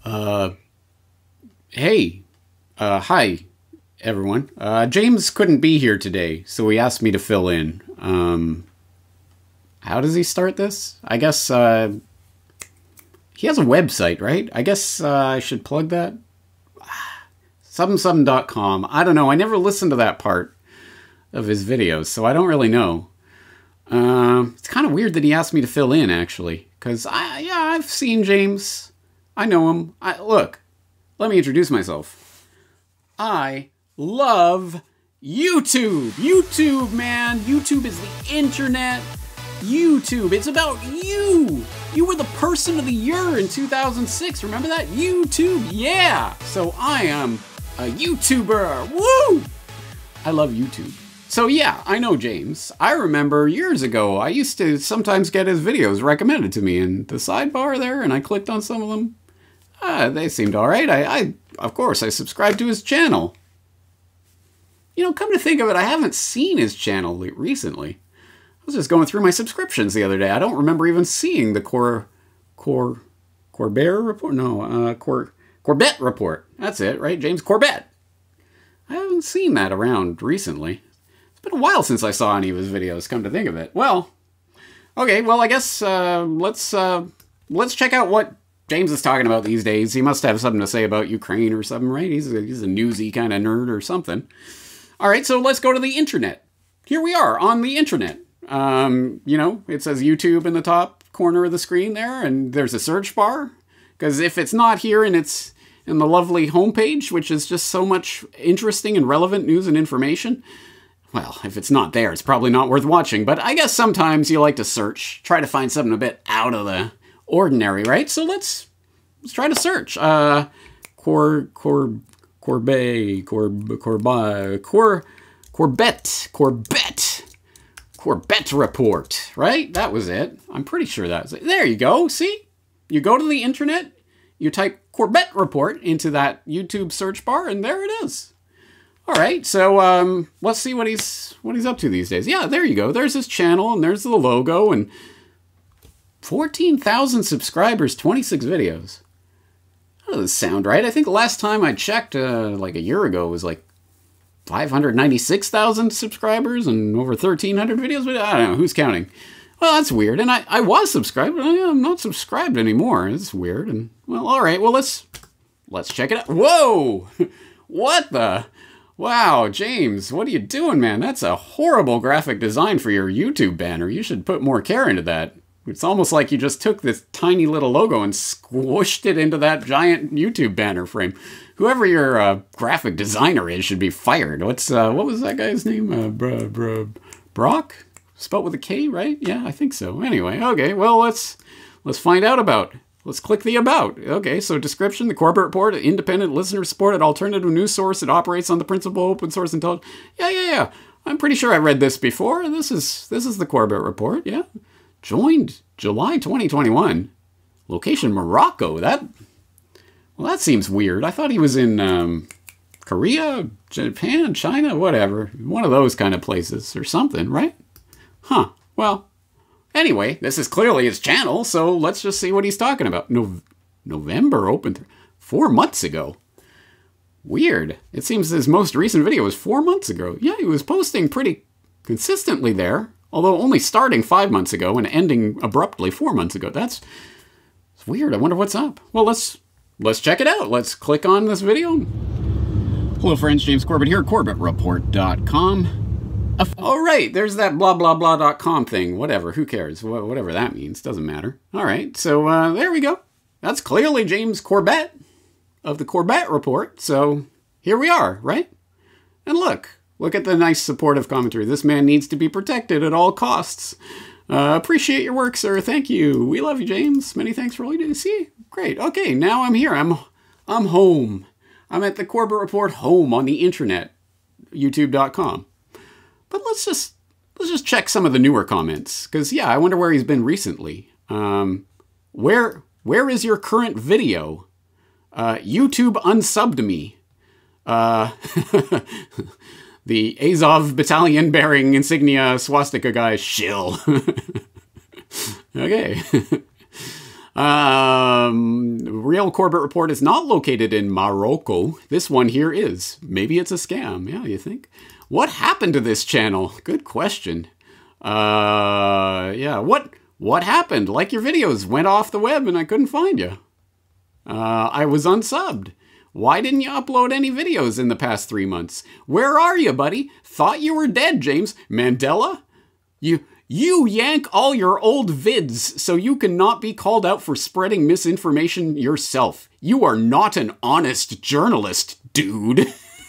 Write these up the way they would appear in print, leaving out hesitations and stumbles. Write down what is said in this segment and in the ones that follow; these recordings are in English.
Uh, hey, hi, everyone. James couldn't be here today, so he asked me to fill in. How does he start this? I guess, he has a website, right? I guess, I should plug that. Something.com. I don't know. I never listened to that part of his videos, so I don't really know. It's kind of weird that he asked me to fill in, actually. Because, I've seen James. I know him. Look, let me introduce myself. I love YouTube. YouTube, man. YouTube is the internet. YouTube. It's about you. You were the person of the year in 2006. Remember that? YouTube. Yeah. So I am a YouTuber. Woo! I love YouTube. So yeah, I know James. I remember years ago, I used to sometimes get his videos recommended to me in the sidebar there, and I clicked on some of them. They seemed alright. Of course, I subscribed to his channel. You know, come to think of it, I haven't seen his channel recently. I was just going through my subscriptions the other day. I don't remember even seeing the Corbett report? No, Corbett report. That's it, right? James Corbett. I haven't seen that around recently. It's been a while since I saw any of his videos, come to think of it. Well, okay, well, I guess let's check out what James is talking about these days. He must have something to say about Ukraine or something, right? He's a newsy kind of nerd or something. All right, so let's go to the internet. Here we are on the internet. You know, it says YouTube in the top corner of the screen there, and there's a search bar. Because if it's not here and it's in the lovely homepage, which is just so much interesting and relevant news and information, well, if it's not there, it's probably not worth watching. But I guess sometimes you like to search, try to find something a bit out of the ordinary, right? So let's try to search. Corbett report, right? That was it. I'm pretty sure that's it. There you go. See? You go to the internet, you type Corbett report into that YouTube search bar, and there it is. All right, so let's see what he's up to these days. Yeah, there you go. There's his channel, and there's the logo, and 14,000 subscribers, 26 videos. That doesn't sound right. I think the last time I checked, like a year ago, was like 596,000 subscribers and over 1,300 videos. But I don't know, who's counting? Well, that's weird. And I was subscribed, but I'm not subscribed anymore. It's weird. And well, all right. Well, let's check it out. Whoa! What the? Wow, James, what are you doing, man? That's a horrible graphic design for your YouTube banner. You should put more care into that. It's almost like you just took this tiny little logo and squished it into that giant YouTube banner frame. Whoever your graphic designer is should be fired. What was that guy's name? Brock? Spelled with a K, right? Yeah, I think so. Anyway, okay, well, let's find out about. Let's click the about. Okay, so description, the Corbett report, independent listener supported alternative news source. It operates on the principle open source intelligence. Yeah. I'm pretty sure I read this before. This is the Corbett report, yeah. Joined July 2021. Location Morocco. That seems weird. I thought he was in Korea, Japan, China, whatever. One of those kind of places or something, right? Huh. Well, anyway, this is clearly his channel, so let's just see what he's talking about. November opened 4 months ago. Weird. It seems his most recent video was 4 months ago. Yeah, he was posting pretty consistently there. Although only starting 5 months ago and ending abruptly 4 months ago. It's weird. I wonder what's up. Well, let's check it out. Let's click on this video. Hello, friends. James Corbett here at CorbettReport.com. All right. There's that blah, blah, blah.com thing. Whatever. Who cares? Whatever that means. Doesn't matter. All right. So there we go. That's clearly James Corbett of the Corbett Report. So here we are, right? And look at the nice supportive commentary. This man needs to be protected at all costs. Appreciate your work, sir. Thank you. We love you, James. Many thanks for all you do. See? Great. Okay, now I'm here. I'm home. I'm at the Corbett Report home on the internet, youtube.com. But let's just check some of the newer comments. Because, yeah, I wonder where he's been recently. Where is your current video? YouTube unsubbed me. The Azov battalion bearing insignia swastika guy shill. Okay. Real Corbett Report is not located in Morocco. This one here is. Maybe it's a scam. Yeah, you think? What happened to this channel? Good question. Yeah, what happened? Like your videos went off the web and I couldn't find you. I was unsubbed. Why didn't you upload any videos in the past 3 months? Where are you, buddy? Thought you were dead, James. Mandela? You yank all your old vids so you cannot be called out for spreading misinformation yourself. You are not an honest journalist, dude.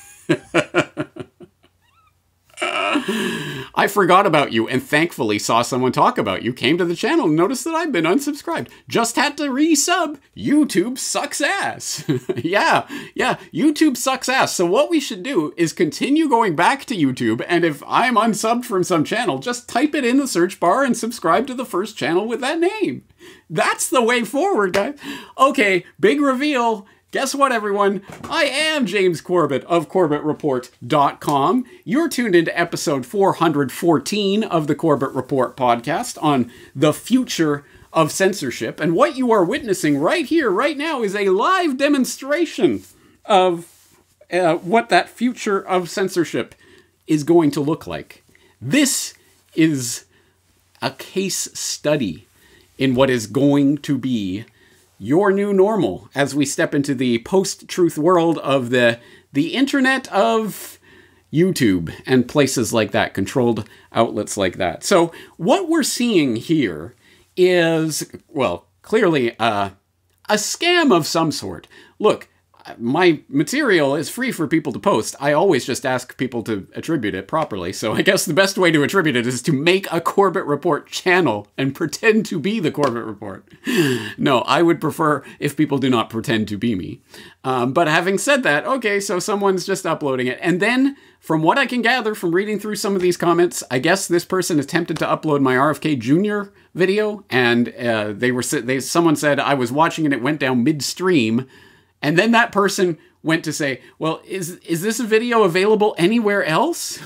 I forgot about you and thankfully saw someone talk about you, came to the channel and noticed that I've been unsubscribed. Just had to resub. YouTube sucks ass. yeah, YouTube sucks ass. So what we should do is continue going back to YouTube, and if I'm unsubbed from some channel, just type it in the search bar and subscribe to the first channel with that name. That's the way forward, guys. Okay, big reveal. Guess what, everyone? I am James Corbett of CorbettReport.com. You're tuned into episode 414 of the Corbett Report podcast on the future of censorship. And what you are witnessing right here, right now, is a live demonstration of what that future of censorship is going to look like. This is a case study in what is going to be your new normal as we step into the post-truth world of the internet of YouTube and places like that, controlled outlets like that. So what we're seeing here is, well, clearly a scam of some sort. Look, my material is free for people to post. I always just ask people to attribute it properly. So I guess the best way to attribute it is to make a Corbett Report channel and pretend to be the Corbett Report. No, I would prefer if people do not pretend to be me. But having said that, okay, so someone's just uploading it. And then from what I can gather from reading through some of these comments, I guess this person attempted to upload my RFK Jr. video. And someone said I was watching and it went down midstream. And then that person went to say, well, is this a video available anywhere else?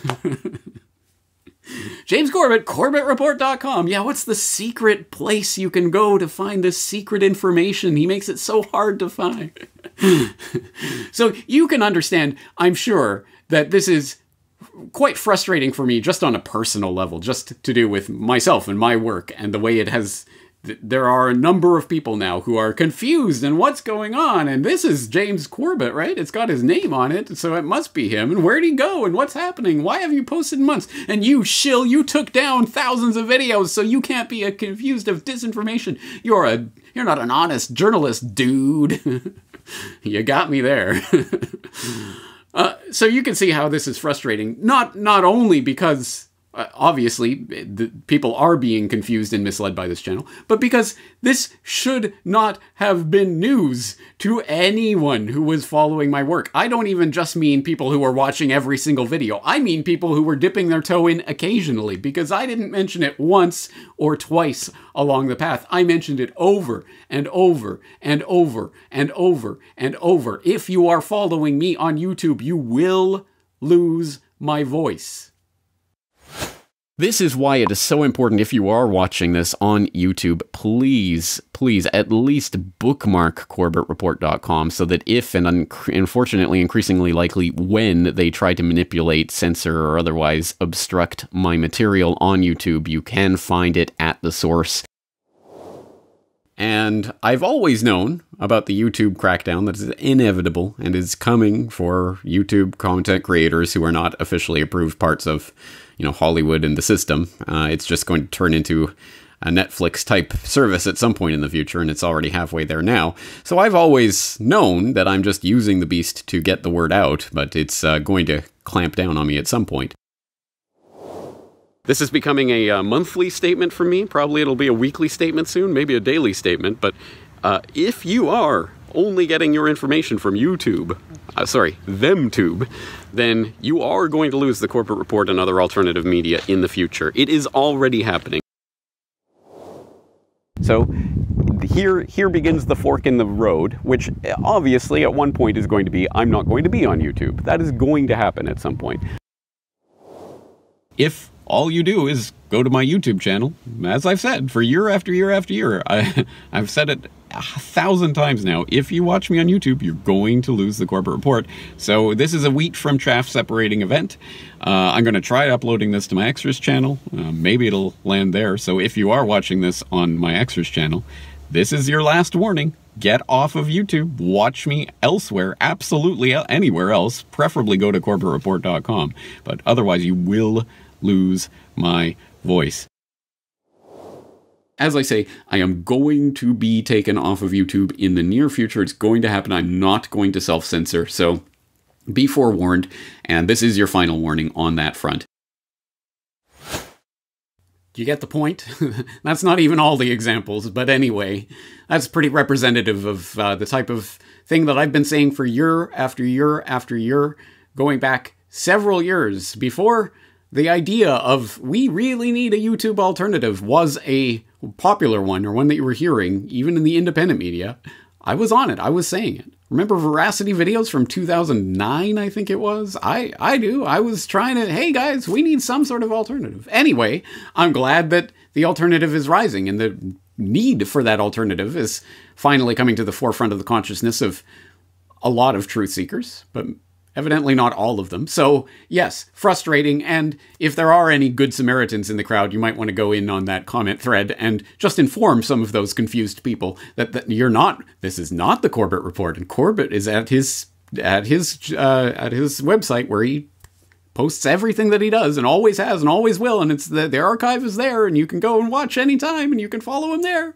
James Corbett, CorbettReport.com. Yeah, what's the secret place you can go to find this secret information? He makes it so hard to find. So you can understand, I'm sure, that this is quite frustrating for me just on a personal level, just to do with myself and my work and the way it has... There are a number of people now who are confused and what's going on, and this is James Corbett, right? It's got his name on it, so it must be him. And where'd he go? And what's happening? Why have you posted in months? And you shill, you took down thousands of videos, so you can't be confused of disinformation. You're not an honest journalist, dude. You got me there. So you can see how this is frustrating. Not only because... obviously, people are being confused and misled by this channel, but because this should not have been news to anyone who was following my work. I don't even just mean people who are watching every single video. I mean people who were dipping their toe in occasionally, because I didn't mention it once or twice along the path. I mentioned it over and over and over and over and over. If you are following me on YouTube, you will lose my voice. This is why it is so important, if you are watching this on YouTube, please at least bookmark CorbettReport.com so that if, and unfortunately increasingly likely when, they try to manipulate, censor, or otherwise obstruct my material on YouTube, you can find it at the source. And I've always known about the YouTube crackdown that is inevitable and is coming for YouTube content creators who are not officially approved parts of, Hollywood and the system. It's just going to turn into a Netflix-type service at some point in the future, and it's already halfway there now. So I've always known that I'm just using the beast to get the word out, but it's going to clamp down on me at some point. This is becoming a monthly statement for me. Probably it'll be a weekly statement soon, maybe a daily statement. But if you are only getting your information from YouTube, ThemTube, then you are going to lose the Corbett Report and other alternative media in the future. It is already happening. So here begins the fork in the road, which obviously at one point is going to be, I'm not going to be on YouTube. That is going to happen at some point. If all you do is go to my YouTube channel. As I've said for year after year after year, I've said it 1,000 times now. If you watch me on YouTube, you're going to lose the Corbett Report. So this is a wheat from chaff separating event. I'm going to try uploading this to my Extras channel. Maybe it'll land there. So if you are watching this on my Extras channel, this is your last warning. Get off of YouTube. Watch me elsewhere, absolutely anywhere else. Preferably go to CorbettReport.com. But otherwise, you will lose my voice. As I say, I am going to be taken off of YouTube in the near future. It's going to happen. I'm not going to self-censor, so be forewarned, and this is your final warning on that front. Do you get the point? That's not even all the examples, but anyway, that's pretty representative of the type of thing that I've been saying for year after year after year, going back several years before the idea of we really need a YouTube alternative was a popular one, or one that you were hearing, even in the independent media. I was on it. I was saying it. Remember Veracity videos from 2009, I think it was? I do. I was trying to, hey guys, we need some sort of alternative. Anyway, I'm glad that the alternative is rising, and the need for that alternative is finally coming to the forefront of the consciousness of a lot of truth seekers, but evidently not all of them. So yes, frustrating, and if there are any good Samaritans in the crowd, you might want to go in on that comment thread and just inform some of those confused people that this is not the Corbett Report, and Corbett is at his website where he posts everything that he does and always has and always will, and it's the archive is there, and you can go and watch anytime, and you can follow him there.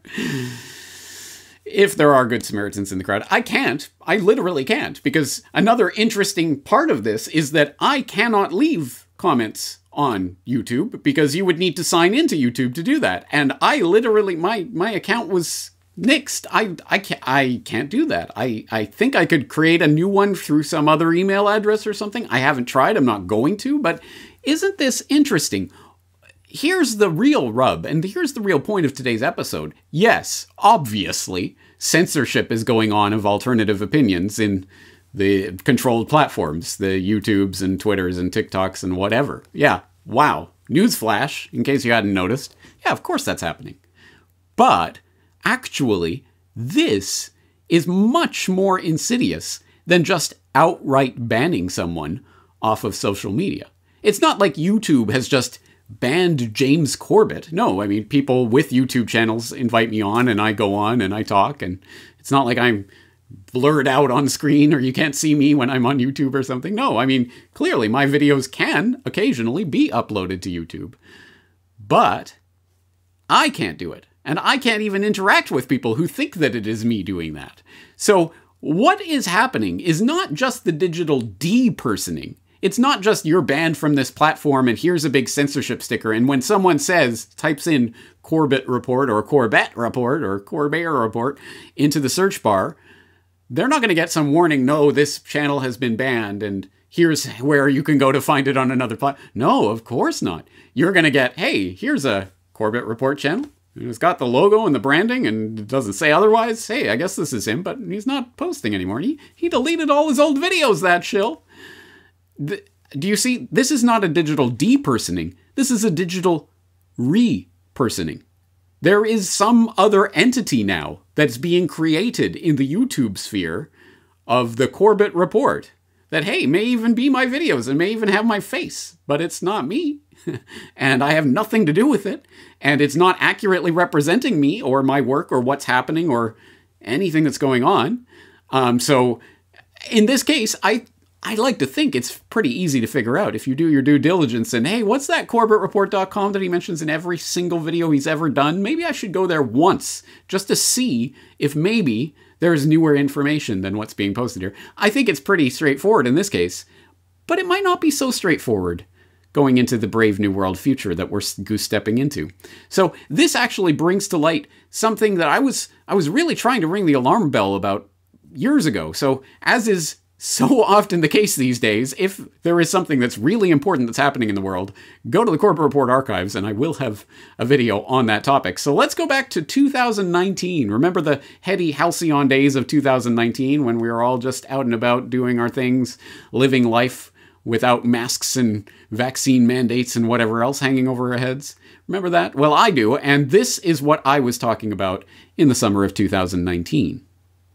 If there are good Samaritans in the crowd. I literally can't, because another interesting part of this is that I cannot leave comments on YouTube, because you would need to sign into YouTube to do that. And I literally, my account was nixed. I can't do that. I think I could create a new one through some other email address or something. I haven't tried, I'm not going to, but isn't this interesting? Here's the real rub, and here's the real point of today's episode. Yes, obviously, censorship is going on of alternative opinions in the controlled platforms, the YouTubes and Twitters and TikToks and whatever. Yeah, wow. Newsflash, in case you hadn't noticed. Yeah, of course that's happening. But, actually, this is much more insidious than just outright banning someone off of social media. It's not like YouTube has just banned James Corbett. No, I mean, people with YouTube channels invite me on, and I go on and I talk, and it's not like I'm blurred out on screen or you can't see me when I'm on YouTube or something. No, I mean, clearly my videos can occasionally be uploaded to YouTube, but I can't do it. And I can't even interact with people who think that it is me doing that. So what is happening is not just the digital depersoning. It's not just you're banned from this platform and here's a big censorship sticker. And when someone types in Corbett Report or Corbett Report or Corbett Report into the search bar, they're not going to get some warning, no, this channel has been banned and here's where you can go to find it on another platform. No, of course not. You're going to get, hey, here's a Corbett Report channel. It's got the logo and the branding and it doesn't say otherwise. Hey, I guess this is him, but he's not posting anymore. He deleted all his old videos, that shill. Do you see? This is not a digital depersoning. This is a digital re-personing. There is some other entity now that's being created in the YouTube sphere of the Corbett Report that, hey, may even be my videos and may even have my face, but it's not me. And I have nothing to do with it. And it's not accurately representing me or my work or what's happening or anything that's going on. So in this case, I like to think it's pretty easy to figure out if you do your due diligence and, hey, what's that CorbettReport.com that he mentions in every single video he's ever done? Maybe I should go there once just to see if maybe there's newer information than what's being posted here. I think it's pretty straightforward in this case, but it might not be so straightforward going into the brave new world future that we're goose-stepping into. So this actually brings to light something that I was really trying to ring the alarm bell about years ago. So as is so often the case these days, if there is something that's really important that's happening in the world, go to the Corbett Report archives and I will have a video on that topic. So let's go back to 2019. Remember the heady halcyon days of 2019 when we were all just out and about doing our things, living life without masks and vaccine mandates and whatever else hanging over our heads. Remember that? Well, I do, and this is what I was talking about in the summer of 2019.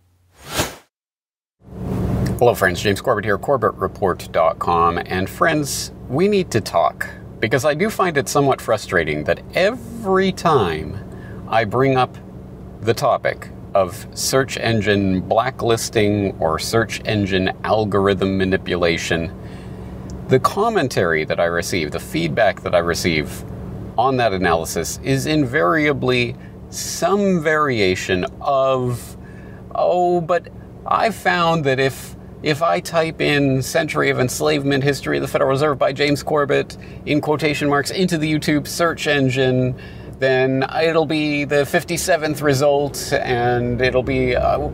Hello, friends. James Corbett here, CorbettReport.com. And friends, we need to talk, because I do find it somewhat frustrating that every time I bring up the topic of search engine blacklisting or search engine algorithm manipulation, the commentary that I receive, the feedback that I receive on that analysis is invariably some variation of, oh, but I found that if I type in Century of Enslavement, History of the Federal Reserve by James Corbett in quotation marks into the YouTube search engine, then it'll be the 57th result, and it'll be,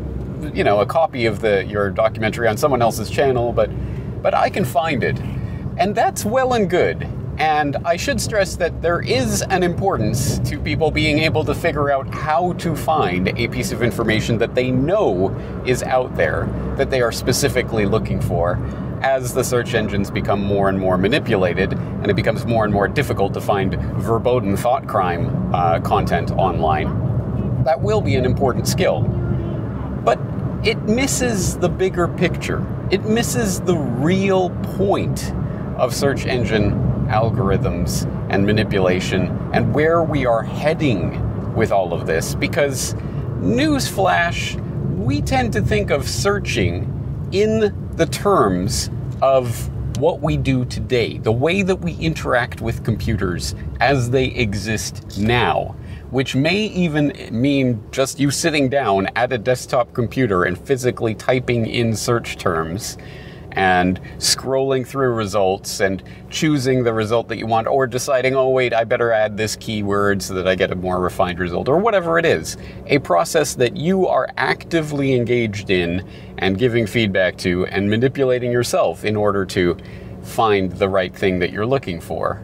a copy of your documentary on someone else's channel, but I can find it. And that's well and good. And I should stress that there is an importance to people being able to figure out how to find a piece of information that they know is out there, that they are specifically looking for, as the search engines become more and more manipulated, and it becomes more and more difficult to find verboten thought crime content online. That will be an important skill. But it misses the bigger picture. It misses the real point of search engine algorithms and manipulation and where we are heading with all of this, because newsflash, we tend to think of searching in the terms of what we do today, the way that we interact with computers as they exist now, which may even mean just you sitting down at a desktop computer and physically typing in search terms and scrolling through results and choosing the result that you want, or deciding, oh wait, I better add this keyword so that I get a more refined result, or whatever it is. A process that you are actively engaged in and giving feedback to and manipulating yourself in order to find the right thing that you're looking for.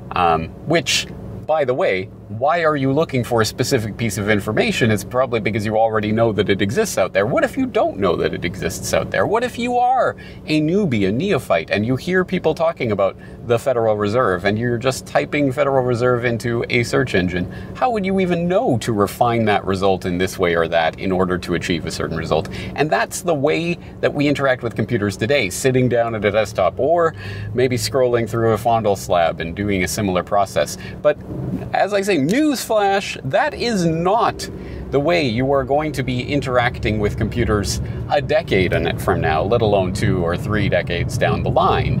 Which, by the way, why are you looking for a specific piece of information? It's probably because you already know that it exists out there. What if you don't know that it exists out there? What if you are a newbie, a neophyte, and you hear people talking about the Federal Reserve and you're just typing Federal Reserve into a search engine? How would you even know to refine that result in this way or that in order to achieve a certain result? And that's the way that we interact with computers today, sitting down at a desktop or maybe scrolling through a Fondle slab and doing a similar process. But as I say, newsflash, that is not the way you are going to be interacting with computers a decade from now, let alone 2 or 3 decades down the line.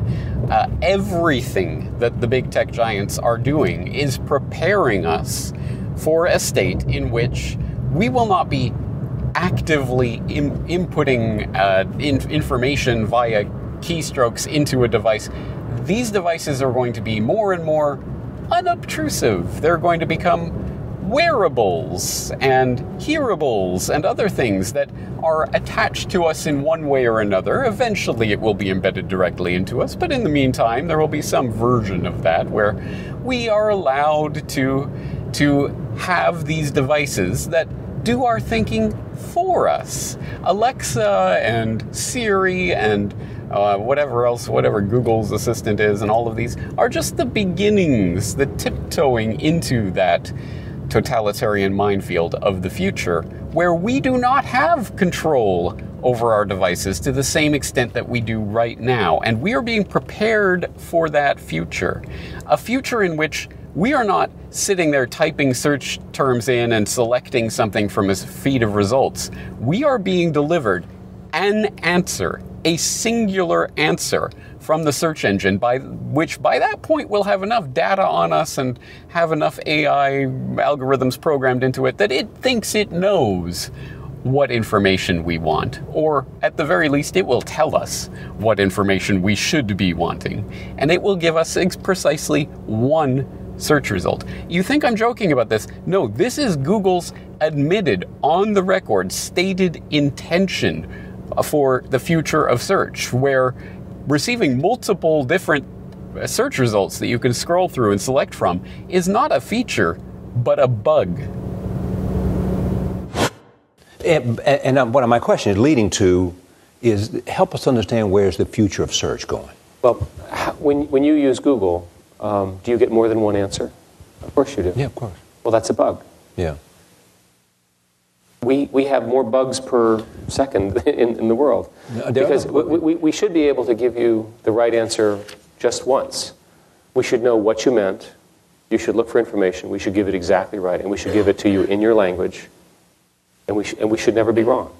Everything that the big tech giants are doing is preparing us for a state in which we will not be actively inputting information via keystrokes into a device. These devices are going to be more and more unobtrusive. They're going to become wearables and hearables and other things that are attached to us in one way or another. Eventually it will be embedded directly into us, but in the meantime there will be some version of that where we are allowed to have these devices that do our thinking for us. Alexa and Siri and whatever Google's assistant is, and all of these are just the beginnings, the tiptoeing into that totalitarian minefield of the future, where we do not have control over our devices to the same extent that we do right now. And we are being prepared for that future. A future in which we are not sitting there typing search terms in and selecting something from a feed of results. We are being delivered an answer, a singular answer from the search engine, which by that point will have enough data on us and have enough AI algorithms programmed into it that it thinks it knows what information we want, or at the very least it will tell us what information we should be wanting, and it will give us precisely one search result. You think I'm joking about this? No, this is Google's admitted, on the record, stated intention for the future of search, where receiving multiple different search results that you can scroll through and select from is not a feature, but a bug. And what my question is leading to is, help us understand where's the future of search going? Well, when you use Google, do you get more than one answer? Of course you do. Yeah, of course. Well, that's a bug. Yeah. We have more bugs per second in the world. Because we should be able to give you the right answer just once. We should know what you meant. You should look for information. We should give it exactly right. And we should give it to you in your language. And we should never be wrong.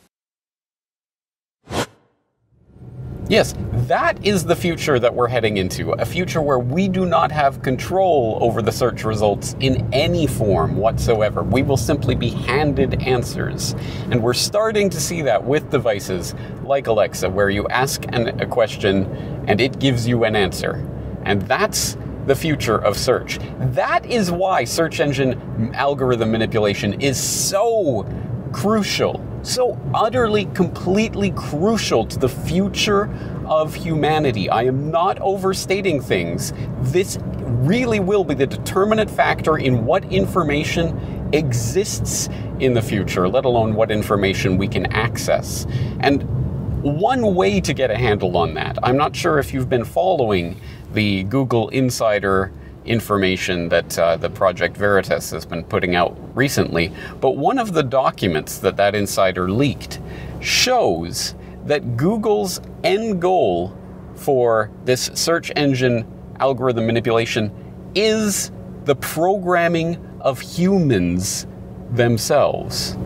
Yes, that is the future that we're heading into. A future where we do not have control over the search results in any form whatsoever. We will simply be handed answers. And we're starting to see that with devices like Alexa, where you ask a question and it gives you an answer. And that's the future of search. That is why search engine algorithm manipulation is so crucial. So utterly, completely crucial to the future of humanity. I am not overstating things. This really will be the determinant factor in what information exists in the future, let alone what information we can access. And one way to get a handle on that, I'm not sure if you've been following the Google Insider information that the Project Veritas has been putting out recently, but one of the documents that insider leaked shows that Google's end goal for this search engine algorithm manipulation is the programming of humans themselves.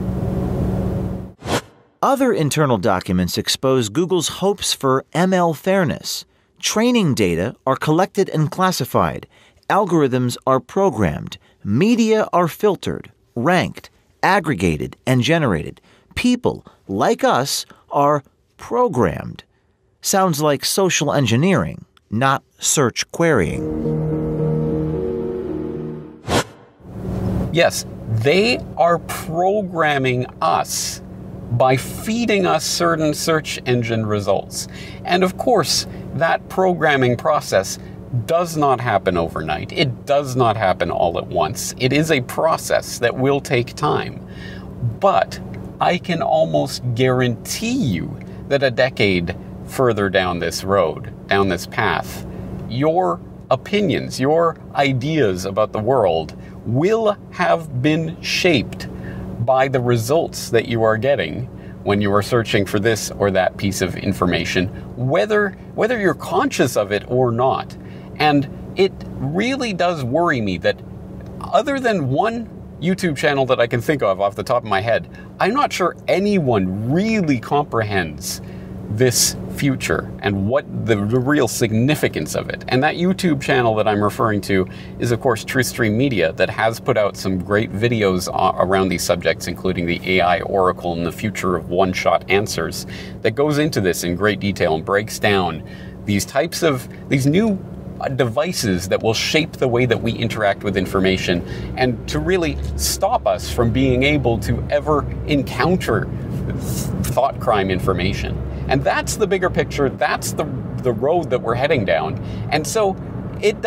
Other internal documents expose Google's hopes for ML fairness. Training data are collected and classified. Algorithms are programmed. Media are filtered, ranked, aggregated, and generated. People, like us, are programmed. Sounds like social engineering, not search querying. Yes, they are programming us by feeding us certain search engine results. And of course, that programming process does not happen overnight. It does not happen all at once. It is a process that will take time. But I can almost guarantee you that a decade further down this road, down this path, your opinions, your ideas about the world will have been shaped by the results that you are getting when you are searching for this or that piece of information, whether you're conscious of it or not. And it really does worry me that other than one YouTube channel that I can think of off the top of my head, I'm not sure anyone really comprehends this future and what the real significance of it. And that YouTube channel that I'm referring to is, of course, TruthStream Media, that has put out some great videos around these subjects, including the AI Oracle and the future of one-shot answers, that goes into this in great detail and breaks down these new devices that will shape the way that we interact with information, and to really stop us from being able to ever encounter thought crime information. And that's the bigger picture. That's the road that we're heading down. And so it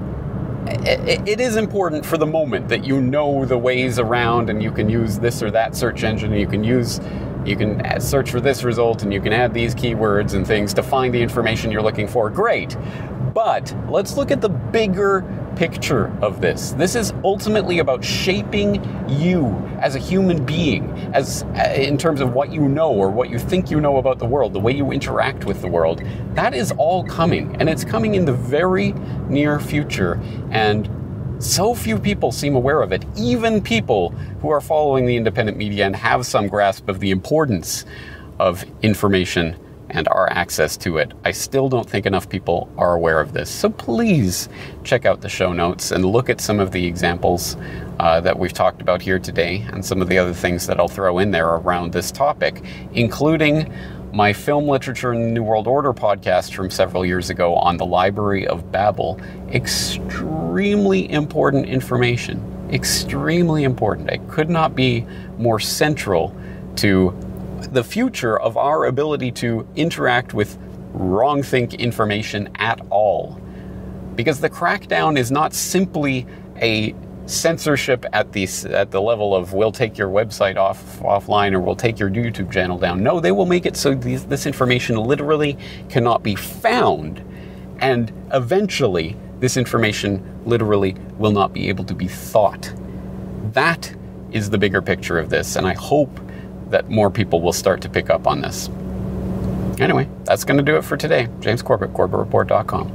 is important for the moment that you know the ways around, and you can use this or that search engine, and you can search for this result, and you can add these keywords and things to find the information you're looking for. Great. But let's look at the bigger picture of this. This is ultimately about shaping you as a human being, in terms of what you know or what you think you know about the world, the way you interact with the world. That is all coming, and it's coming in the very near future. And so few people seem aware of it, even people who are following the independent media and have some grasp of the importance of information and our access to it. I still don't think enough people are aware of this. So please check out the show notes and look at some of the examples that we've talked about here today, and some of the other things that I'll throw in there around this topic, including my Film Literature and the New World Order podcast from several years ago on the Library of Babel. Extremely important information. Extremely important. It could not be more central to the future of our ability to interact with wrong-think information at all. Because the crackdown is not simply a censorship at the level of we'll take your website offline or we'll take your YouTube channel down. No, they will make it so this information literally cannot be found. And eventually, this information literally will not be able to be thought. That is the bigger picture of this, and I hope that more people will start to pick up on this. Anyway, that's going to do it for today. James Corbett, CorbettReport.com.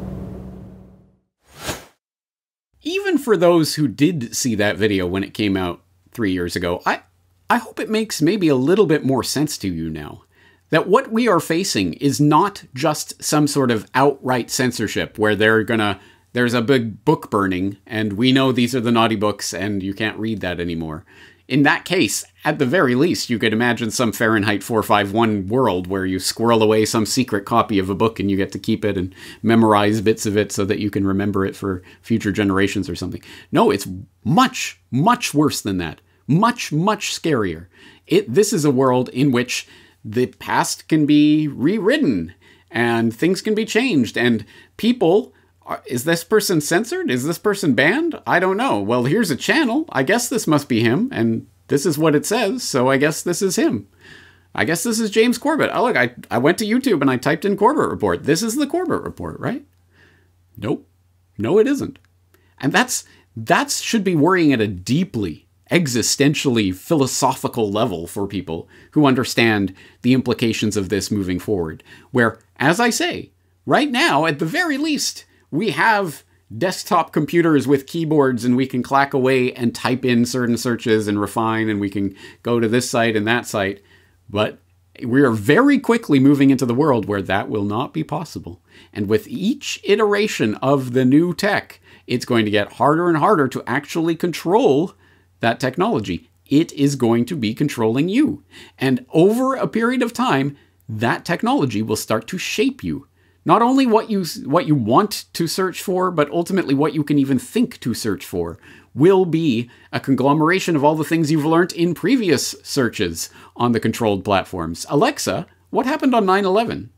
Even for those who did see that video when it came out 3 years ago, I hope it makes maybe a little bit more sense to you now. That what we are facing is not just some sort of outright censorship where there's a big book burning and we know these are the naughty books and you can't read that anymore. In that case, at the very least, you could imagine some Fahrenheit 451 world where you squirrel away some secret copy of a book and you get to keep it and memorize bits of it so that you can remember it for future generations or something. No, it's much, much worse than that. Much, much scarier. This is a world in which the past can be rewritten and things can be changed and people... Is this person censored? Is this person banned? I don't know. Well, here's a channel. I guess this must be him, and this is what it says, so I guess this is him. I guess this is James Corbett. Oh, look, I went to YouTube and I typed in Corbett Report. This is the Corbett Report, right? Nope. No, it isn't. And that should be worrying at a deeply, existentially philosophical level for people who understand the implications of this moving forward. Where, as I say, right now, at the very least... we have desktop computers with keyboards and we can clack away and type in certain searches and refine and we can go to this site and that site. But we are very quickly moving into the world where that will not be possible. And with each iteration of the new tech, it's going to get harder and harder to actually control that technology. It is going to be controlling you. And over a period of time, that technology will start to shape you. Not only what you want to search for, but ultimately what you can even think to search for will be a conglomeration of all the things you've learned in previous searches on the controlled platforms. Alexa, what happened on 9/11?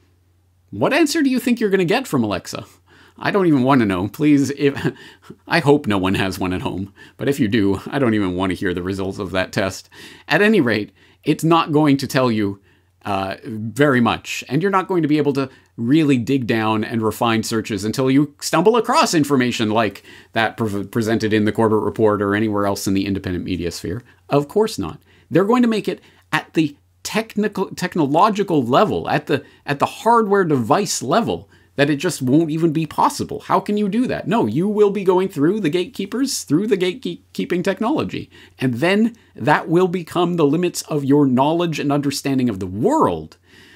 What answer do you think you're going to get from Alexa? I don't even want to know. Please, I hope no one has one at home. But if you do, I don't even want to hear the results of that test. At any rate, it's not going to tell you very much. And you're not going to be able to really dig down and refine searches until you stumble across information like that presented in the Corbett Report or anywhere else in the independent media sphere. Of course not. They're going to make it at the technological level, at the hardware device level, that it just won't even be possible. How can you do that? No, you will be going through the gatekeepers, through the gatekeeping technology. And then that will become the limits of your knowledge and understanding of the world.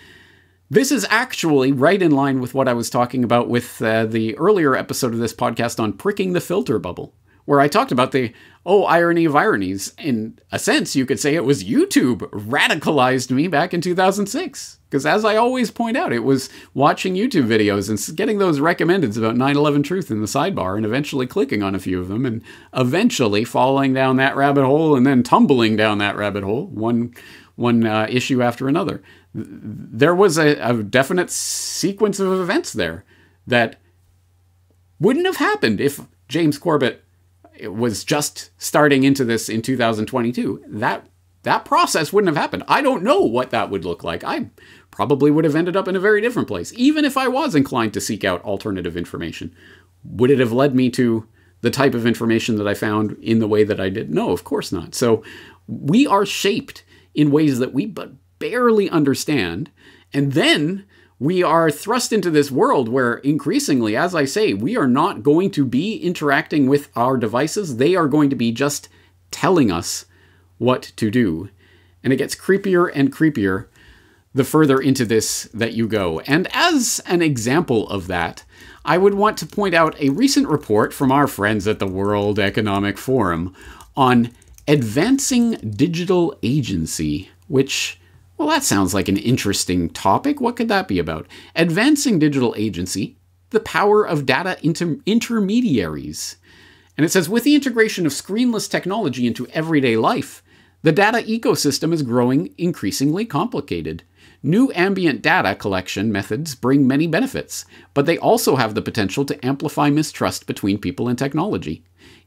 This is actually right in line with what I was talking about with the earlier episode of this podcast on pricking the filter bubble, where I talked about the, irony of ironies. In a sense, you could say it was YouTube radicalized me back in 2006. Because as I always point out, it was watching YouTube videos and getting those recommendeds about 9/11 truth in the sidebar and eventually clicking on a few of them and eventually falling down that rabbit hole and then tumbling down that rabbit hole, one issue after another. There was a definite sequence of events there that wouldn't have happened if James Corbett was just starting into this in 2022. That process wouldn't have happened. I don't know what that would look like. I probably would have ended up in a very different place, even if I was inclined to seek out alternative information. Would it have led me to the type of information that I found in the way that I did? No, of course not. So we are shaped in ways that we but barely understand, and then we are thrust into this world where increasingly, as I say, we are not going to be interacting with our devices. They are going to be just telling us what to do. And it gets creepier and creepier the further into this that you go. And as an example of that, I would want to point out a recent report from our friends at the World Economic Forum on advancing digital agency, which, well, that sounds like an interesting topic. What could that be about? Advancing digital agency, the power of data intermediaries. And it says, with the integration of screenless technology into everyday life, the data ecosystem is growing increasingly complicated. New ambient data collection methods bring many benefits, but they also have the potential to amplify mistrust between people and technology.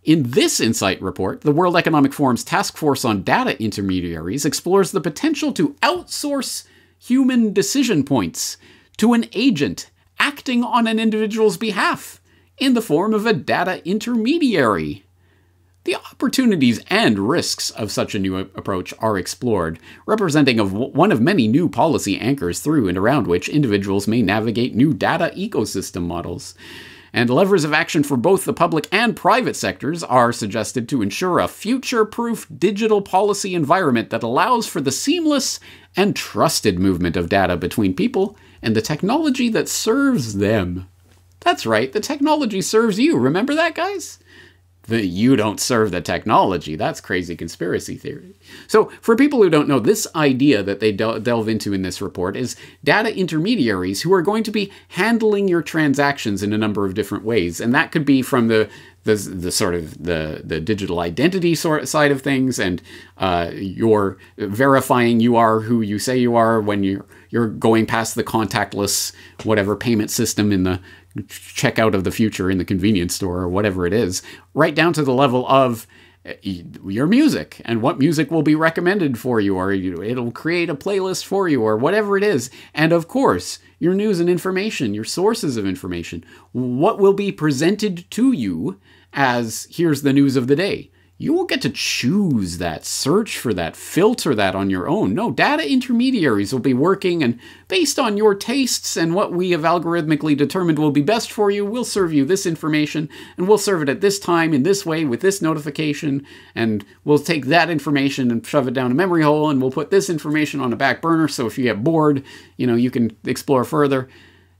In this Insight report, the World Economic Forum's Task Force on Data Intermediaries explores the potential to outsource human decision points to an agent acting on an individual's behalf in the form of a data intermediary. The opportunities and risks of such a new approach are explored, representing one of many new policy anchors through and around which individuals may navigate new data ecosystem models. And levers of action for both the public and private sectors are suggested to ensure a future-proof digital policy environment that allows for the seamless and trusted movement of data between people and the technology that serves them. That's right, the technology serves you. Remember that, guys? You don't serve the technology. That's crazy conspiracy theory. So for people who don't know, this idea that they delve into in this report is data intermediaries who are going to be handling your transactions in a number of different ways. And that could be from the sort of the digital identity side of things, and you're verifying you are who you say you are when you're going past the contactless whatever payment system in the checkout of the future in the convenience store or whatever it is, right down to the level of your music and what music will be recommended for you, or it'll create a playlist for you, or whatever it is. And of course, your news and information, your sources of information, what will be presented to you as here's the news of the day. You won't get to choose that, search for that, filter that on your own. No, data intermediaries will be working, and based on your tastes and what we have algorithmically determined will be best for you, we'll serve you this information, and we'll serve it at this time, in this way, with this notification, and we'll take that information and shove it down a memory hole, and we'll put this information on a back burner, so if you get bored, you can explore further.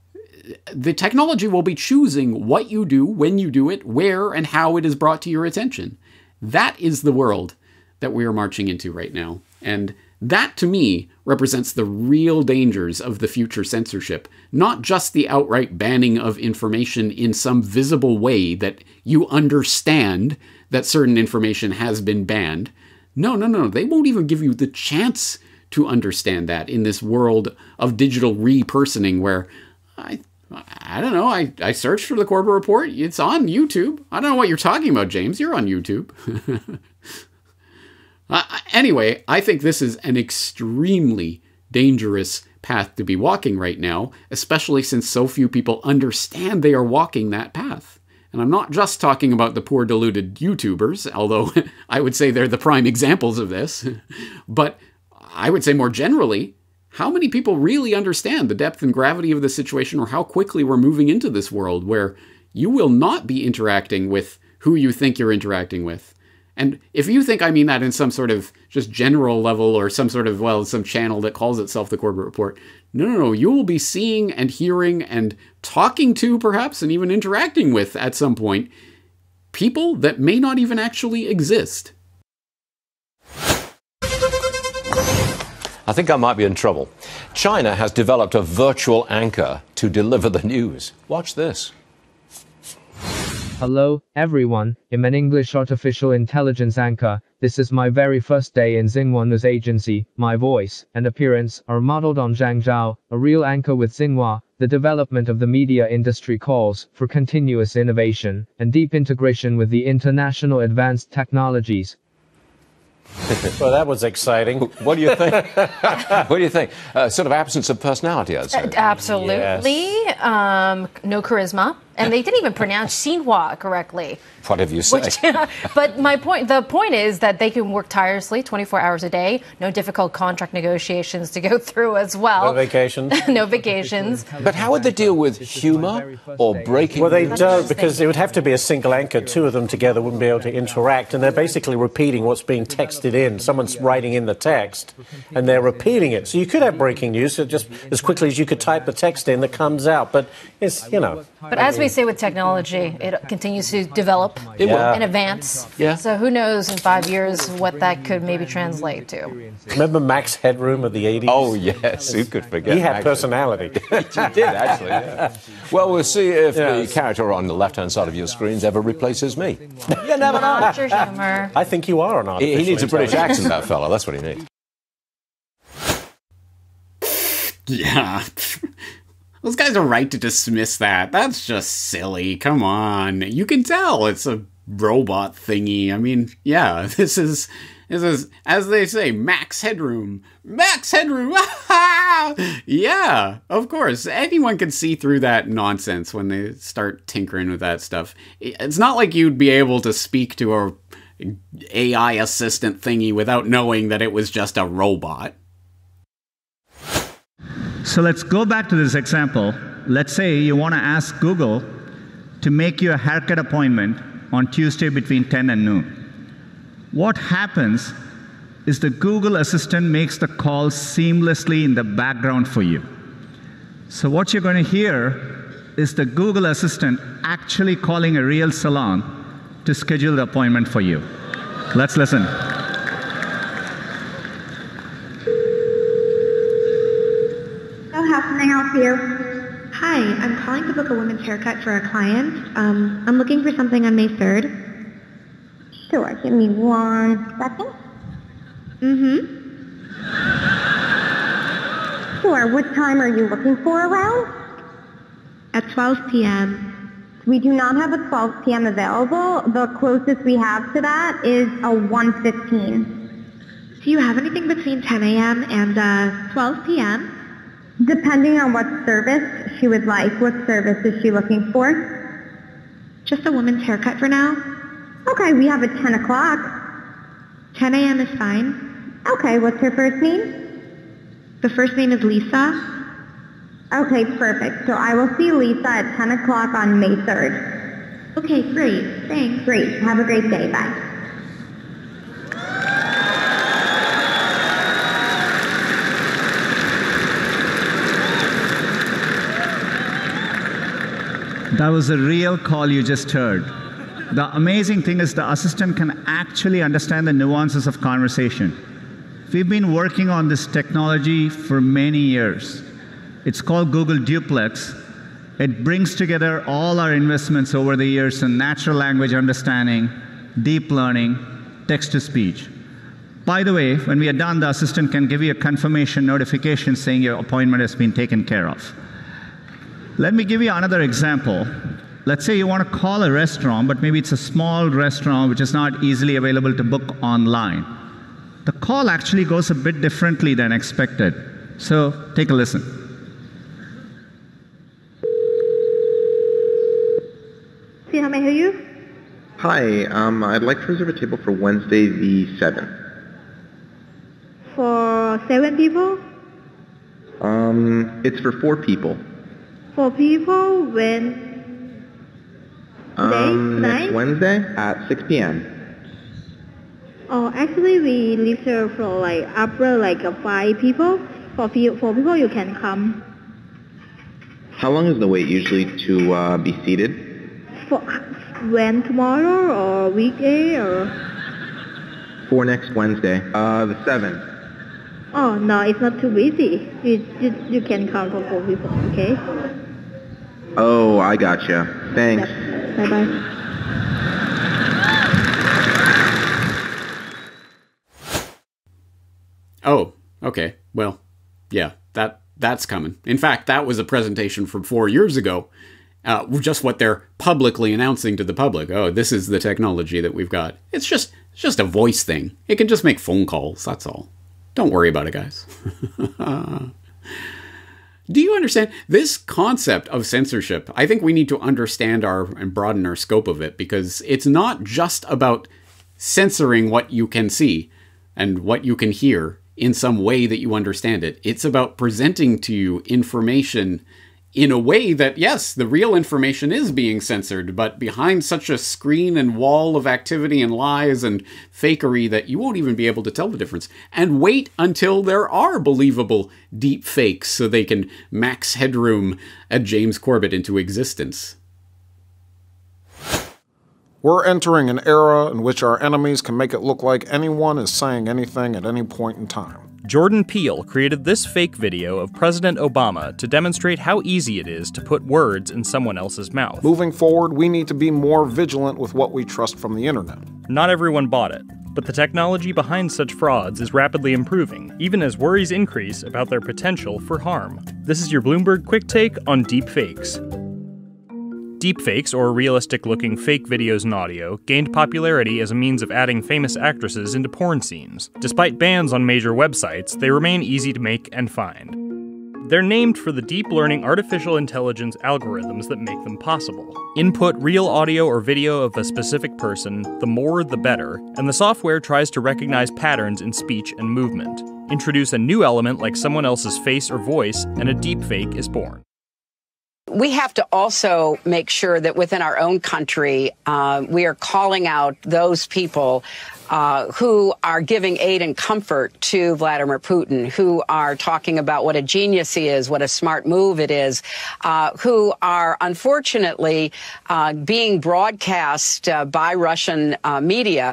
The technology will be choosing what you do, when you do it, where and how it is brought to your attention. That is the world that we are marching into right now. And that, to me, represents the real dangers of the future censorship. Not just the outright banning of information in some visible way that you understand that certain information has been banned. No. They won't even give you the chance to understand that in this world of digital repersoning where I don't know. I searched for the Corbett Report. It's on YouTube. I don't know what you're talking about, James. You're on YouTube. Anyway, I think this is an extremely dangerous path to be walking right now, especially since so few people understand they are walking that path. And I'm not just talking about the poor deluded YouTubers, although I would say they're the prime examples of this, but I would say more generally, how many people really understand the depth and gravity of the situation, or how quickly we're moving into this world where you will not be interacting with who you think you're interacting with? And if you think I mean that in some sort of just general level, or some sort of, some channel that calls itself the Corbett Report, no. You will be seeing and hearing and talking to, perhaps, and even interacting with, at some point, people that may not even actually exist. I think I might be in trouble. China has developed a virtual anchor to deliver the news. Watch this. Hello, everyone. I'm an English artificial intelligence anchor. This is my very first day in Xinhua News Agency. My voice and appearance are modeled on Zhang Zhao, a real anchor with Xinhua. The development of the media industry calls for continuous innovation and deep integration with the international advanced technologies. Well, that was exciting. What do you think? What do you think? Sort of absence of personality, I'd say. Absolutely. Yes. No charisma. And they didn't even pronounce Xinhua correctly. Whatever you say. But the point is that they can work tirelessly 24 hours a day. No difficult contract negotiations to go through as well. No vacations. No vacations. But how would they deal with humor or breaking? Well, they don't, because it would have to be a single anchor. Two of them together wouldn't be able to interact, and they're basically repeating what's being texted in. Someone's writing in the text, and they're repeating it. So you could have breaking news just as quickly as you could type the text in that comes out. But it's, But as we say with technology, it continues to develop and advance. Yeah. So who knows in 5 years what that could maybe translate to. Remember Max Headroom of the 80s? Oh, yes. Who could forget? He had Max. personality. He did, actually, yeah. Well, we'll see if the character on the left-hand side of your screens ever replaces me. You never know. Not your humor. I think you are an artificial He needs a British intelligence. accent, that fella. That's what he needs. Yeah. Those guys are right to dismiss that. That's just silly. Come on. You can tell it's a robot thingy. I mean, yeah, this is, as they say, max headroom. Max headroom! Yeah, of course. Anyone can see through that nonsense when they start tinkering with that stuff. It's not like you'd be able to speak to a AI assistant thingy without knowing that it was just a robot. So let's go back to this example. Let's say you want to ask Google to make you a haircut appointment on Tuesday between 10 and noon. What happens is the Google Assistant makes the call seamlessly in the background for you. So what you're going to hear is the Google Assistant actually calling a real salon to schedule the appointment for you. Let's listen. How can I help you? Hi, I'm calling to book a women's haircut for a client. I'm looking for something on May 3rd. Sure, give me 1 second. Sure, what time are you looking for around? At 12 p.m. We do not have a 12 p.m. available. The closest we have to that is a 1:15. Do you have anything between 10 a.m. and 12 p.m.? Depending on what service she would like. What service is she looking for? Just a woman's haircut for now. Okay, we have a 10 o'clock. 10 a.m. is fine. Okay, what's her first name? The first name is Lisa. Okay, perfect. So I will see Lisa at 10 o'clock on May 3rd. Okay, great. Thanks. Great. Have a great day. Bye. That was a real call you just heard. The amazing thing is the assistant can actually understand the nuances of conversation. We've been working on this technology for many years. It's called Google Duplex. It brings together all our investments over the years in natural language understanding, deep learning, text-to-speech. By the way, when we are done, the assistant can give you a confirmation notification saying your appointment has been taken care of. Let me give you another example. Let's say you want to call a restaurant, but maybe it's a small restaurant which is not easily available to book online. The call actually goes a bit differently than expected. So take a listen. See how may I help you? Hi, I'd like to reserve a table for Wednesday the 7th. For 7 people? It's for 4 people. 4 people? When? Next Wednesday at 6 p.m. Oh, actually we leave there for after 5 people. For 4 people you can come. How long is the wait usually to be seated? For when, tomorrow or weekday or? For next Wednesday, the 7th. Oh no, it's not too busy. You can come for 4 people, okay? Oh, I gotcha. Thanks. Yep. Bye-bye. Oh, okay. Well, yeah, that's coming. In fact, that was a presentation from 4 years ago. Just what they're publicly announcing to the public. Oh, this is the technology that we've got. It's just a voice thing. It can just make phone calls, that's all. Don't worry about it, guys. Do you understand? This concept of censorship, I think we need to understand and broaden our scope of it, because it's not just about censoring what you can see and what you can hear in some way that you understand it. It's about presenting to you information in a way that, yes, the real information is being censored, but behind such a screen and wall of activity and lies and fakery that you won't even be able to tell the difference. And wait until there are believable deep fakes so they can max headroom a James Corbett into existence. We're entering an era in which our enemies can make it look like anyone is saying anything at any point in time. Jordan Peele created this fake video of President Obama to demonstrate how easy it is to put words in someone else's mouth. Moving forward, we need to be more vigilant with what we trust from the internet. Not everyone bought it, but the technology behind such frauds is rapidly improving, even as worries increase about their potential for harm. This is your Bloomberg Quick Take on deepfakes. Deepfakes, or realistic-looking fake videos and audio, gained popularity as a means of adding famous actresses into porn scenes. Despite bans on major websites, they remain easy to make and find. They're named for the deep learning artificial intelligence algorithms that make them possible. Input real audio or video of a specific person, the more the better, and the software tries to recognize patterns in speech and movement. Introduce a new element like someone else's face or voice, and a deepfake is born. We have to also make sure that within our own country, we are calling out those people who are giving aid and comfort to Vladimir Putin, who are talking about what a genius he is, what a smart move it is, who are unfortunately being broadcast by Russian media.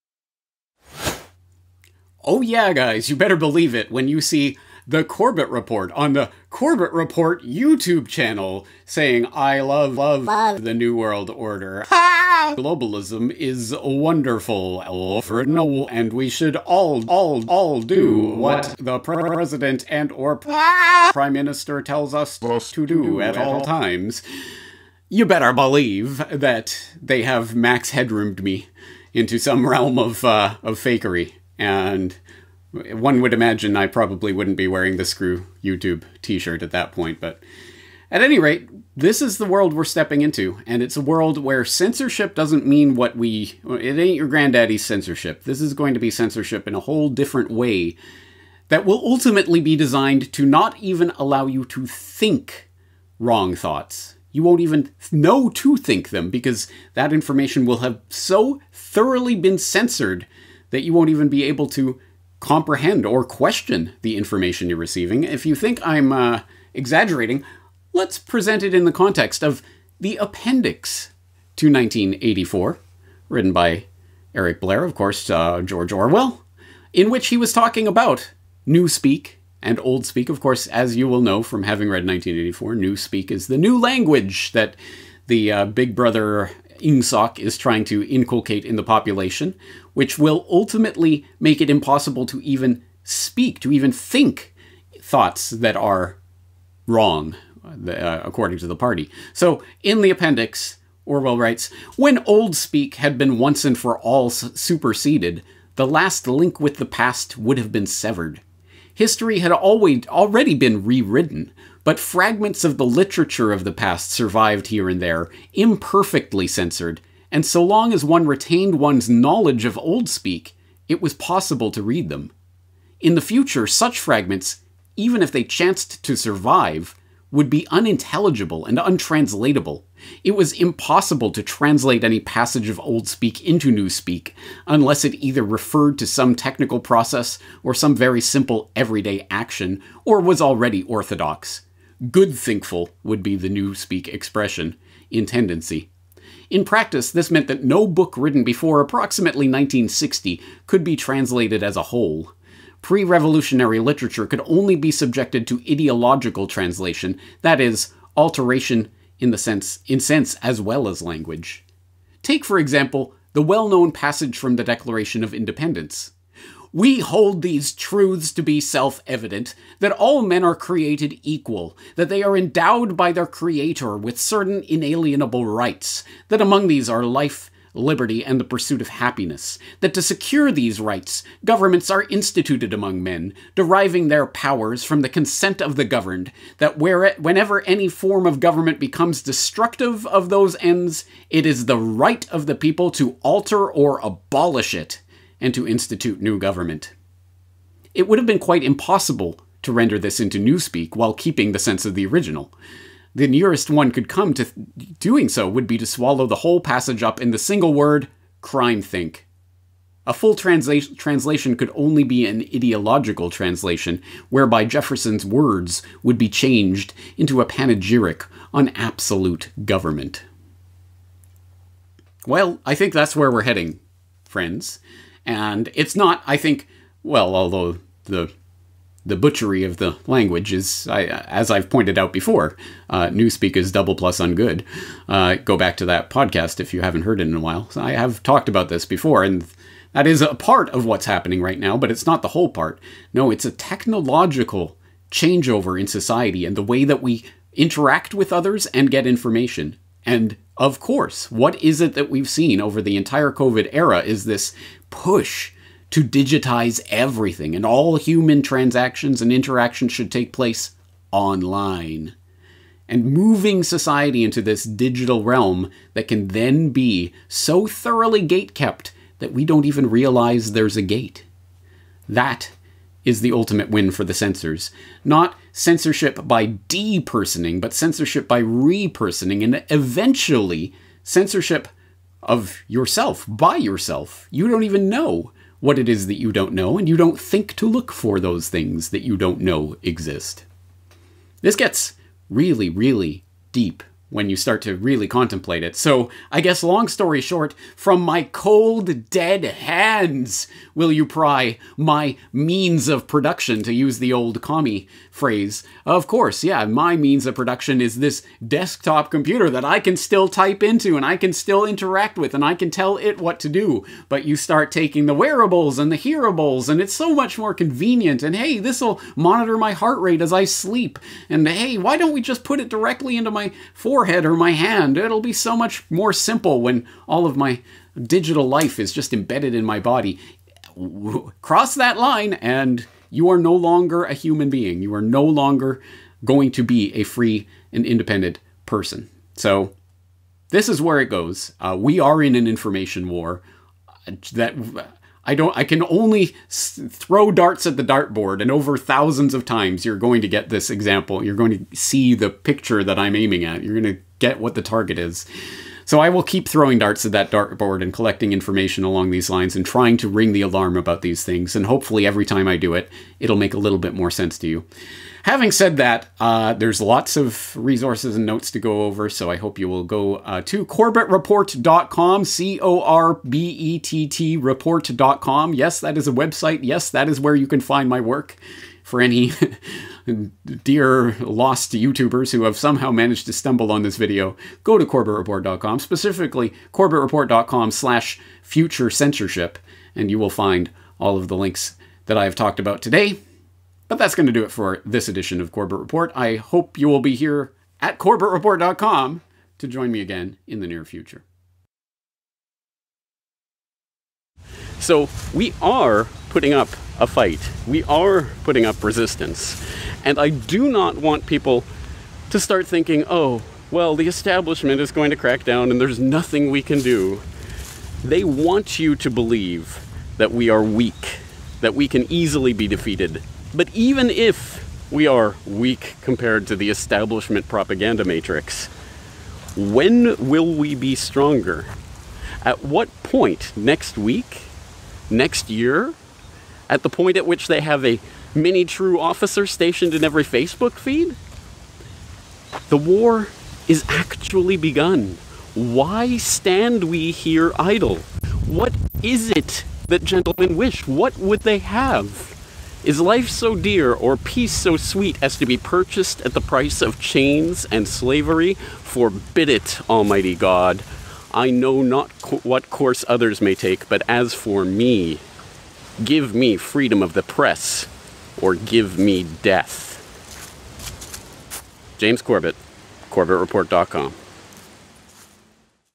Oh yeah, guys, you better believe it when you see the Corbett Report on the Corbett Report YouTube channel saying, I love the New World Order. Ha! Globalism is wonderful, and we should all do what the president and or prime minister tells us to do at all times. You better believe that they have max headroomed me into some realm of fakery, and one would imagine I probably wouldn't be wearing the Screw YouTube t-shirt at that point, but at any rate, this is the world we're stepping into, and it's a world where censorship doesn't mean it ain't your granddaddy's censorship. This is going to be censorship in a whole different way that will ultimately be designed to not even allow you to think wrong thoughts. You won't even know to think them, because that information will have so thoroughly been censored that you won't even be able to comprehend or question the information you're receiving. If you think I'm exaggerating, let's present it in the context of the appendix to 1984, written by Eric Blair, of course, George Orwell, in which he was talking about Newspeak and Oldspeak. Of course, as you will know from having read 1984, Newspeak is the new language that the Big Brother Ingsoc is trying to inculcate in the population, which will ultimately make it impossible to even speak, to even think thoughts that are wrong, according to the party. So, in the appendix, Orwell writes, when Oldspeak had been once and for all superseded, the last link with the past would have been severed. History had already been rewritten, but fragments of the literature of the past survived here and there, imperfectly censored, and so long as one retained one's knowledge of Oldspeak, it was possible to read them. In the future, such fragments, even if they chanced to survive, would be unintelligible and untranslatable. It was impossible to translate any passage of Oldspeak into Newspeak unless it either referred to some technical process or some very simple everyday action, or was already orthodox. Good thinkful would be the Newspeak expression, in tendency. In practice, this meant that no book written before approximately 1960 could be translated as a whole. Pre-revolutionary literature could only be subjected to ideological translation, that is, alteration in sense as well as language. Take, for example, the well-known passage from the Declaration of Independence. We hold these truths to be self-evident, that all men are created equal, that they are endowed by their Creator with certain inalienable rights, that among these are life, liberty, and the pursuit of happiness, that to secure these rights, governments are instituted among men, deriving their powers from the consent of the governed, that whenever any form of government becomes destructive of those ends, it is the right of the people to alter or abolish it, and to institute new government. It would have been quite impossible to render this into Newspeak while keeping the sense of the original. The nearest one could come to doing so would be to swallow the whole passage up in the single word, crime think. A full translation could only be an ideological translation, whereby Jefferson's words would be changed into a panegyric on absolute government. Well, I think that's where we're heading, friends. And it's not, I think, well, although the butchery of the language is, as I've pointed out before, Newspeak is double plus ungood. Go back to that podcast if you haven't heard it in a while. I have talked about this before, and that is a part of what's happening right now, but it's not the whole part. No, it's a technological changeover in society and the way that we interact with others and get information. And of course, what is it that we've seen over the entire COVID era is this push to digitize everything, and all human transactions and interactions should take place online. And moving society into this digital realm that can then be so thoroughly gate-kept that we don't even realize there's a gate. That is the ultimate win for the censors. Not censorship by depersoning, but censorship by repersoning, and eventually censorship of yourself, by yourself. You don't even know what it is that you don't know, and you don't think to look for those things that you don't know exist. This gets really, really deep when you start to really contemplate it. So, I guess long story short, from my cold, dead hands will you pry my means of production, to use the old commie phrase. Of course, yeah, my means of production is this desktop computer that I can still type into and I can still interact with and I can tell it what to do. But you start taking the wearables and the hearables and it's so much more convenient. And hey, this will monitor my heart rate as I sleep. And hey, why don't we just put it directly into my forehead or my hand? It'll be so much more simple when all of my digital life is just embedded in my body. Cross that line and you are no longer a human being. You are no longer going to be a free and independent person. So this is where it goes. We are in an information war that I can only throw darts at the dartboard, and over thousands of times you're going to get this example. You're going to see the picture that I'm aiming at. You're going to get what the target is. So I will keep throwing darts at that dartboard and collecting information along these lines and trying to ring the alarm about these things. And hopefully every time I do it, it'll make a little bit more sense to you. Having said that, there's lots of resources and notes to go over, so I hope you will go to corbettreport.com, C-O-R-B-E-T-T report.com. Yes, that is a website. Yes, that is where you can find my work. For any dear lost YouTubers who have somehow managed to stumble on this video, go to corbettreport.com, specifically corbettreport.com/future censorship, and you will find all of the links that I have talked about today. But that's going to do it for this edition of Corbett Report. I hope you will be here at corbettreport.com to join me again in the near future. So we are putting up a fight. We are putting up resistance. And I do not want people to start thinking, oh, well, the establishment is going to crack down and there's nothing we can do. They want you to believe that we are weak, that we can easily be defeated. But even if we are weak compared to the establishment propaganda matrix, when will we be stronger? At what point? Next week? Next year? At the point at which they have a mini true officer stationed in every Facebook feed? The war is actually begun. Why stand we here idle? What is it that gentlemen wish? What would they have? Is life so dear or peace so sweet as to be purchased at the price of chains and slavery? Forbid it, Almighty God. I know not what course others may take, but as for me, give me freedom of the press, or give me death. James Corbett, CorbettReport.com.